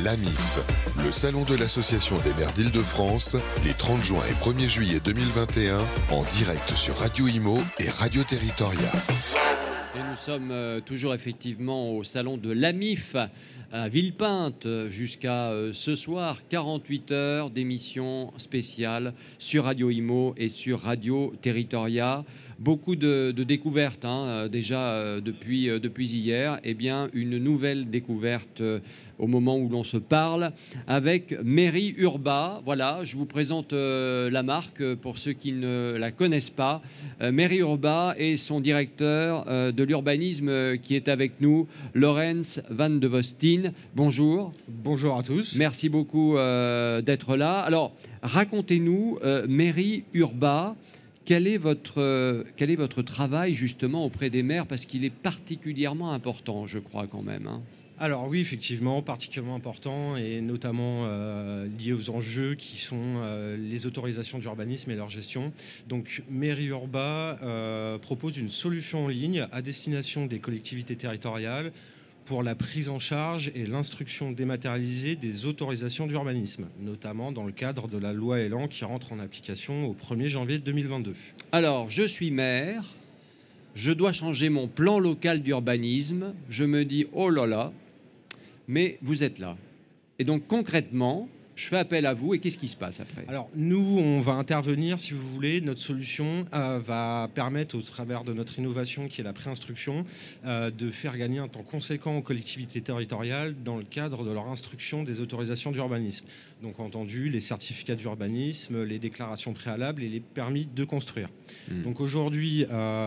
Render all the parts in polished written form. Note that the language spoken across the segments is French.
l'AMIF, le salon de l'Association des maires d'Île-de-France, les 30 juin et 1er juillet 2021, en direct sur Radio Imo et Radio Territoria. Et nous sommes toujours effectivement au salon de l'AMIF à Villepinte jusqu'à ce soir, 48 heures d'émission spéciale sur Radio Imo et sur Radio Territoria. Beaucoup de découvertes déjà depuis hier. Eh bien, une nouvelle découverte au moment où l'on se parle avec Mairie Urba. Voilà, je vous présente la marque pour ceux qui ne la connaissent pas. Mairie Urba et son directeur de l'urbanisme qui est avec nous, Laurens van de Vostin. Bonjour. Bonjour à tous. Merci beaucoup d'être là. Alors, racontez-nous, Mairie Urba, quel est votre travail justement auprès des maires, parce qu'il est particulièrement important, je crois quand même. Alors oui, effectivement, particulièrement important et notamment lié aux enjeux qui sont les autorisations d'urbanisme et leur gestion. Donc Mairie Urba propose une solution en ligne à destination des collectivités territoriales pour la prise en charge et l'instruction dématérialisée des autorisations d'urbanisme, notamment dans le cadre de la loi Elan qui rentre en application au 1er janvier 2022. Alors, je suis maire, je dois changer mon plan local d'urbanisme, je me dis, oh là là, mais vous êtes là. Et donc, concrètement, je fais appel à vous et qu'est-ce qui se passe après ? Alors, nous, on va intervenir, si vous voulez. Notre solution va permettre, au travers de notre innovation qui est la préinstruction, de faire gagner un temps conséquent aux collectivités territoriales dans le cadre de leur instruction des autorisations d'urbanisme. Donc, entendu, les certificats d'urbanisme, les déclarations préalables et les permis de construire. Donc, aujourd'hui,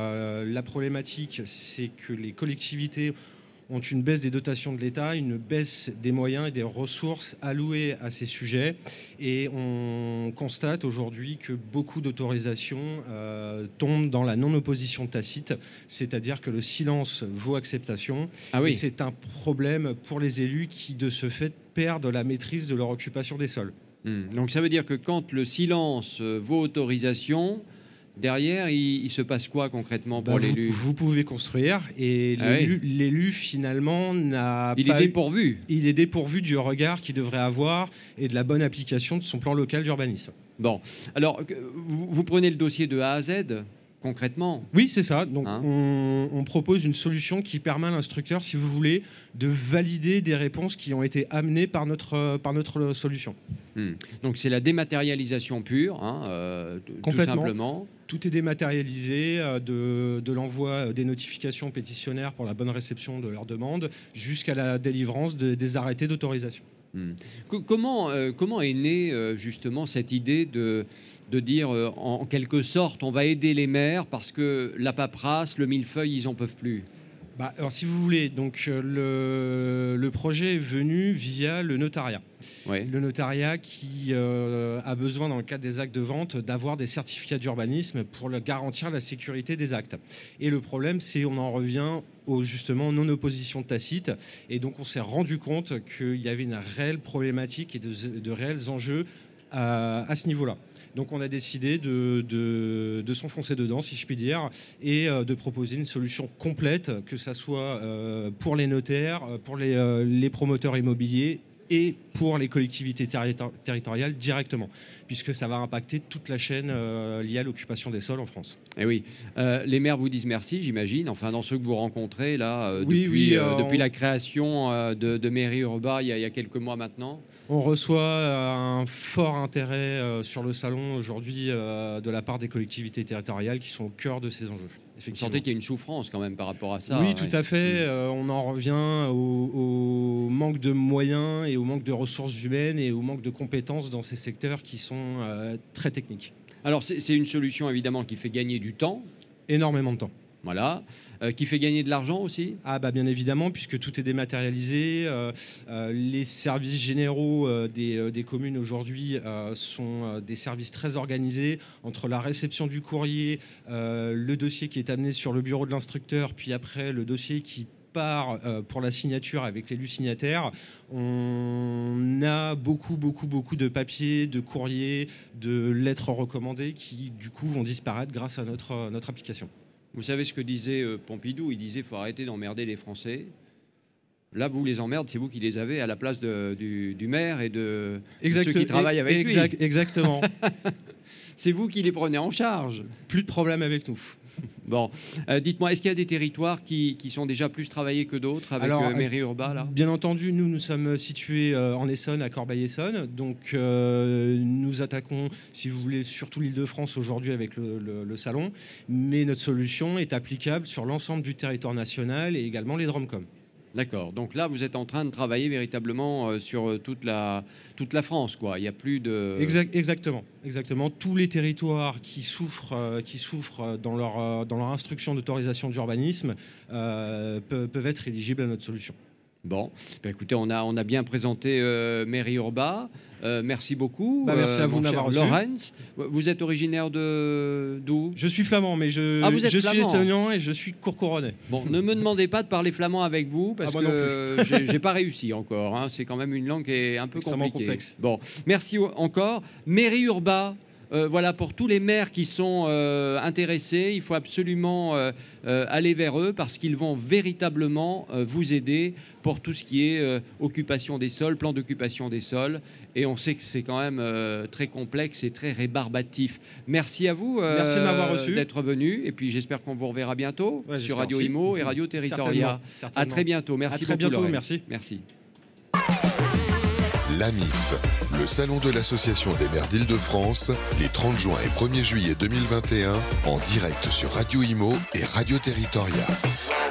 la problématique, c'est que les collectivités ont une baisse des dotations de l'État, une baisse des moyens et des ressources allouées à ces sujets. Et on constate aujourd'hui que beaucoup d'autorisations tombent dans la non-opposition tacite, c'est-à-dire que le silence vaut acceptation. Ah oui. Et c'est un problème pour les élus qui, de ce fait, perdent la maîtrise de leur occupation des sols. Donc ça veut dire que quand le silence vaut autorisation, derrière, il se passe quoi concrètement pour l'élu ? Vous pouvez construire et l'élu finalement n'a pas... Il est dépourvu. Il est dépourvu du regard qu'il devrait avoir et de la bonne application de son plan local d'urbanisme. Bon, alors vous prenez le dossier de A à Z concrètement ? Oui, c'est ça. Donc, on propose une solution qui permet à l'instructeur, si vous voulez, de valider des réponses qui ont été amenées par notre solution. Donc, c'est la dématérialisation pure, tout simplement. Tout est dématérialisé, de l'envoi des notifications pétitionnaires pour la bonne réception de leurs demandes jusqu'à la délivrance des arrêtés d'autorisation. Comment est née justement cette idée de dire en quelque sorte on va aider les maires parce que la paperasse, le millefeuille, ils n'en peuvent plus ? Alors, si vous voulez, donc, le projet est venu via le notariat. Oui. Le notariat qui a besoin, dans le cadre des actes de vente, d'avoir des certificats d'urbanisme pour garantir la sécurité des actes. Et le problème, c'est qu'on en revient justement non-opposition tacite. Et donc, on s'est rendu compte qu'il y avait une réelle problématique et de réels enjeux à ce niveau-là. Donc on a décidé de s'enfoncer dedans, si je puis dire, et de proposer une solution complète, que ça soit pour les notaires, pour les promoteurs immobiliers et pour les collectivités territoriales directement, puisque ça va impacter toute la chaîne liée à l'occupation des sols en France. Et oui, les maires vous disent merci, j'imagine, enfin dans ceux que vous rencontrez là, depuis la création de Mairie Urba il y a quelques mois maintenant. On reçoit un fort intérêt sur le salon aujourd'hui de la part des collectivités territoriales qui sont au cœur de ces enjeux. Vous sentez qu'il y a une souffrance quand même par rapport à ça ? Oui, tout à fait. On en revient au manque de moyens et au manque de ressources humaines et au manque de compétences dans ces secteurs qui sont très techniques. Alors c'est une solution évidemment qui fait gagner du temps. Énormément de temps. Voilà. Qui fait gagner de l'argent aussi ? Bien évidemment, puisque tout est dématérialisé. Les services généraux des communes aujourd'hui sont des services très organisés entre la réception du courrier, le dossier qui est amené sur le bureau de l'instructeur, puis après le dossier qui part pour la signature avec l'élu signataire. On a beaucoup de papiers, de courriers, de lettres recommandées qui du coup vont disparaître grâce à notre application. Vous savez ce que disait Pompidou ? Il disait qu'il faut arrêter d'emmerder les Français. là, vous les emmerdes, c'est vous qui les avez à la place du maire et de ceux qui travaillent avec lui. Exactement. C'est vous qui les prenez en charge. Plus de problème avec nous. Bon, dites-moi, est-ce qu'il y a des territoires qui sont déjà plus travaillés que d'autres avec Mairie-Urbain là ? Bien entendu, nous sommes situés en Essonne, à Corbeil-Essonnes. Donc, nous attaquons, si vous voulez, surtout l'Île-de-France aujourd'hui avec le salon. Mais notre solution est applicable sur l'ensemble du territoire national et également les DROMCOM. D'accord. Donc là, vous êtes en train de travailler véritablement sur toute la France, quoi. Il n'y a plus de... Exactement. Tous les territoires qui souffrent dans leur instruction d'autorisation d'urbanisme peuvent être éligibles à notre solution. Bon, ben écoutez, on a bien présenté Mairie-Urbain. Merci beaucoup. Merci à vous de m'avoir reçu. Laurens, vous êtes originaire d'où ? Je suis flamand, mais je suis essonien et je suis courcouronais. Bon, ne me demandez pas de parler flamand avec vous parce que j'ai pas réussi encore. Hein. C'est quand même une langue qui est un peu extrêmement compliquée. Complexe. Bon, merci encore. Mairie-Urbain. Voilà, pour tous les maires qui sont intéressés, il faut absolument aller vers eux parce qu'ils vont véritablement vous aider pour tout ce qui est occupation des sols, plan d'occupation des sols. Et on sait que c'est quand même très complexe et très rébarbatif. Merci à vous Merci de m'avoir reçu. D'être venu. Et puis j'espère qu'on vous reverra bientôt sur Radio Imo et Radio Territoria. Certainement. À très bientôt. Merci à très beaucoup, bientôt. Laurence. Merci. L'AMIF, le salon de l'Association des maires d'Île-de-France, les 30 juin et 1er juillet 2021, en direct sur Radio Imo et Radio Territoria.